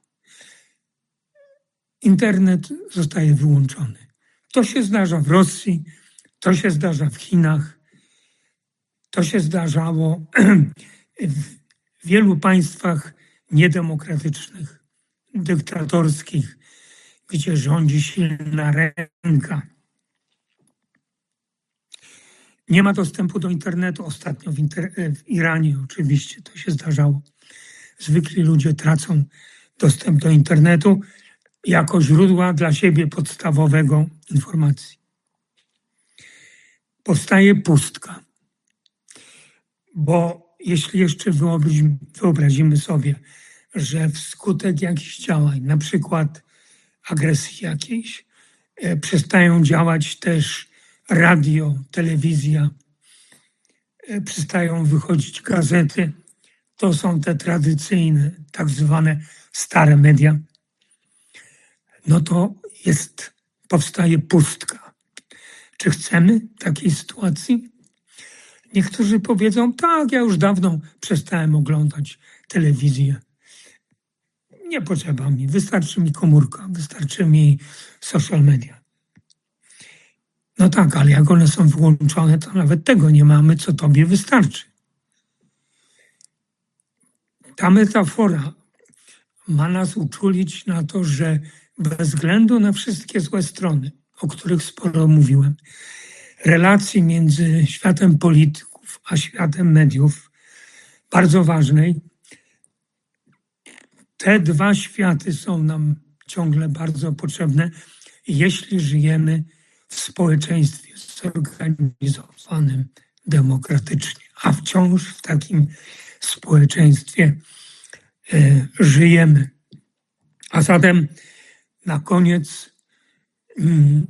Internet zostaje wyłączony. To się zdarza w Rosji, to się zdarza w Chinach, to się zdarzało w wielu państwach niedemokratycznych, dyktatorskich, gdzie rządzi silna ręka. Nie ma dostępu do internetu. Ostatnio w, inter- w Iranie oczywiście to się zdarzało. Zwykli ludzie tracą dostęp do internetu jako źródła dla siebie podstawowego informacji. Powstaje pustka. Bo jeśli jeszcze wyobrazimy, wyobrazimy sobie, że wskutek jakichś działań, na przykład agresji jakiejś, e, przestają działać też radio, telewizja, e, przestają wychodzić gazety, to są te tradycyjne, tak zwane stare media, no to jest, powstaje pustka. Czy chcemy takiej sytuacji? Niektórzy powiedzą, tak, ja już dawno przestałem oglądać telewizję. Nie potrzeba mi, wystarczy mi komórka, wystarczy mi social media. No tak, ale jak one są wyłączone, to nawet tego nie mamy, co tobie wystarczy. Ta metafora ma nas uczulić na to, że bez względu na wszystkie złe strony, o których sporo mówiłem, relacji między światem polityków a światem mediów, bardzo ważnej, te dwa światy są nam ciągle bardzo potrzebne, jeśli żyjemy w społeczeństwie zorganizowanym demokratycznie, a wciąż w takim społeczeństwie y, żyjemy. A zatem na koniec y,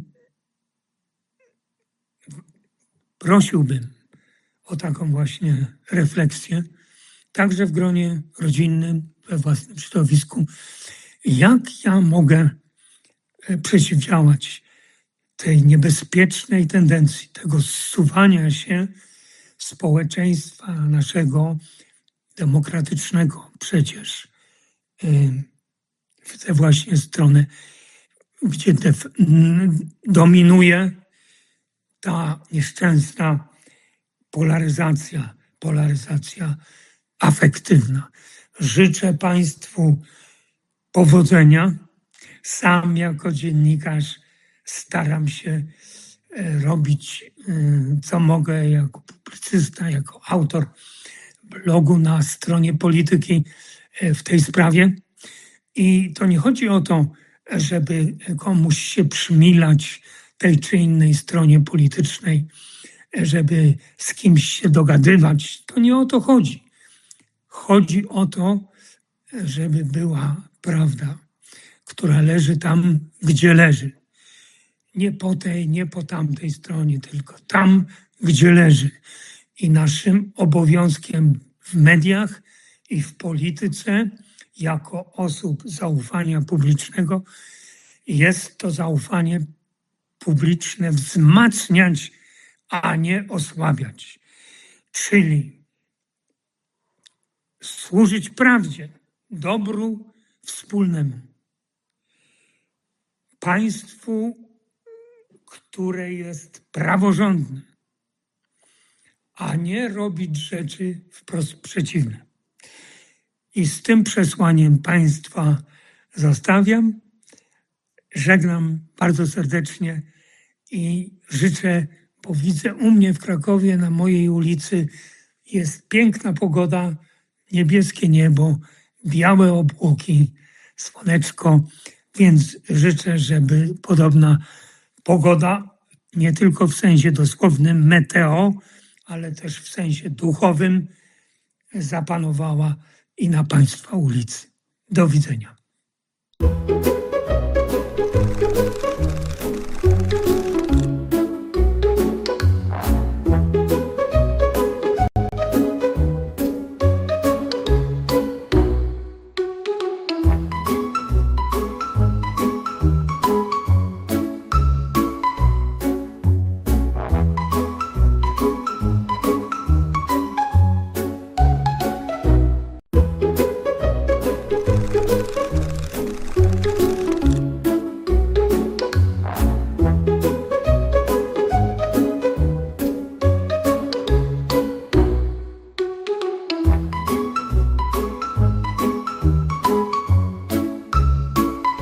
prosiłbym o taką właśnie refleksję, także w gronie rodzinnym, we własnym środowisku, jak ja mogę przeciwdziałać tej niebezpiecznej tendencji, tego zsuwania się społeczeństwa naszego demokratycznego przecież w tę właśnie stronę, gdzie def- dominuje ta nieszczęsna polaryzacja, polaryzacja afektywna. Życzę Państwu powodzenia. Sam jako dziennikarz staram się robić, co mogę, jako publicysta, jako autor blogu na stronie Polityki w tej sprawie. I to nie chodzi o to, żeby komuś się przymilać tej czy innej stronie politycznej, żeby z kimś się dogadywać. To nie o to chodzi. Chodzi o to, żeby była prawda, która leży tam, gdzie leży. nie po tej, nie po tamtej stronie, tylko tam, gdzie leży. I naszym obowiązkiem w mediach i w polityce, jako osób zaufania publicznego, jest to zaufanie publiczne wzmacniać, a nie osłabiać. Czyli służyć prawdzie, dobru wspólnemu. Państwu, które jest praworządne, a nie robić rzeczy wprost przeciwne. I z tym przesłaniem Państwa zostawiam. Żegnam bardzo serdecznie i życzę, bo widzę u mnie w Krakowie na mojej ulicy jest piękna pogoda, niebieskie niebo, białe obłoki, słoneczko, więc życzę, żeby podobna pogoda, nie tylko w sensie dosłownym meteo, ale też w sensie duchowym zapanowała i na Państwa ulicy. Do widzenia.